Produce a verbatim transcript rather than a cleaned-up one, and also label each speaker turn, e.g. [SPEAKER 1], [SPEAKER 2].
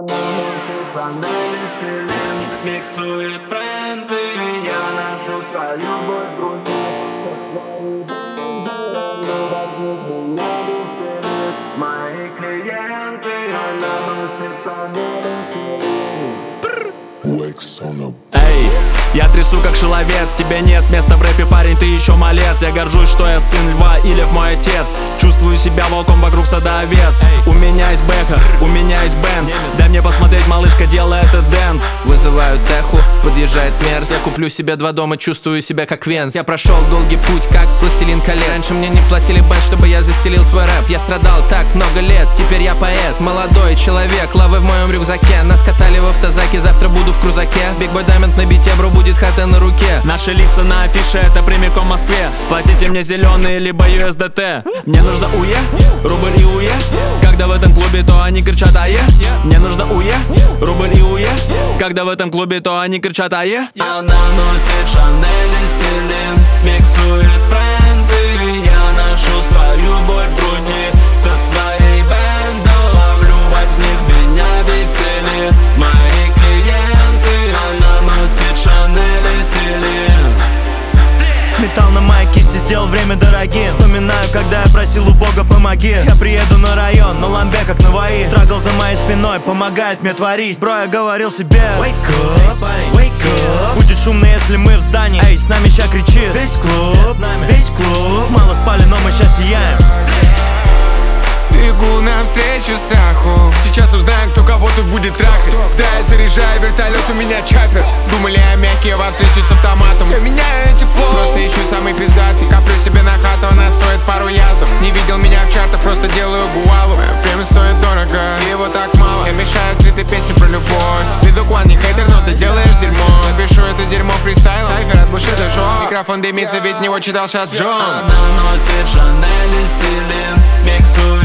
[SPEAKER 1] наносит Шанель и Селин. Миксует бренды, я ношу свою боль в груди. Мои клиенты, она носит Шанель и Селин.
[SPEAKER 2] Эй, я трясу как шеловец, тебе нет места в рэпе, парень, ты еще малец. Я горжусь, что я сын льва и лев мой отец. Чувствую себя волком вокруг стада овец. У меня есть бэха, у меня есть бенз. Дай мне посмотреть, малышка, делай этот дэнс.
[SPEAKER 3] Вызываю теху, подъезжает мерз. Я куплю себе два дома, чувствую себя как Венс. Я прошел долгий путь, как пластилин колец. Раньше мне не платили бэш, чтобы я застелил свой рэп. Я страдал так много лет, теперь я поэт. Молодой человек, лавы в моем рюкзаке. Нас катали в автозаке, завтра буду в крузаке. Биг Бой Даймонд на бите, бро, будет хата на руке.
[SPEAKER 2] Наши лица на афише, это прямиком в Москве. Платите мне зеленые, либо ю эс ди ти. Мне нужно УЕ, рубль и УЕ. Когда в этом клубе, то они кричат АЕ. Мне нужно УЕ, рубль и УЕ. Когда в этом клубе, то они кричат АЕ.
[SPEAKER 1] Она носит Шанель и Селин, миксует бренды. Я ношу свою боль в груди со своей бэндой. Ловлю вайб, с них меня веселит. Мои клиенты, она носит Шанель и Селин.
[SPEAKER 4] Металл на моей кисти сделал время дорогим. Вспоминаю, когда я просил у Бога помоги. Я приеду на район, на ламбе как на вои. Страгл за моей спиной помогает мне творить. Бро, я говорил себе wake up, wake up. Будет шумно, если мы в здании. Эй, с нами ща кричит весь клуб, весь клуб. Мало спали, но мы ща сияем.
[SPEAKER 5] Бегу навстречу страху. Сейчас узнаю, кто кого тут будет трахать. Да, я заряжаю вертолет, у меня чаппер. Думали о мягкие во встрече с автоматом. Я меняю эти флоу, просто ищу самый пиздатый. Коплю себе на хату, она стоит пару яздов. Не видел меня в чартах, просто делаю гуалу. Мое время стоит дорого, и его так мало. Я мешаю слитой песни про любовь. Ты докуан, не хейтер, но ты делаешь дерьмо. Напишу это дерьмо фристайлом. Сайфер от Бушида шоу. Микрофон дымится, ведь него читал сейчас Джон.
[SPEAKER 1] Она носит Шанель и Селин, миксует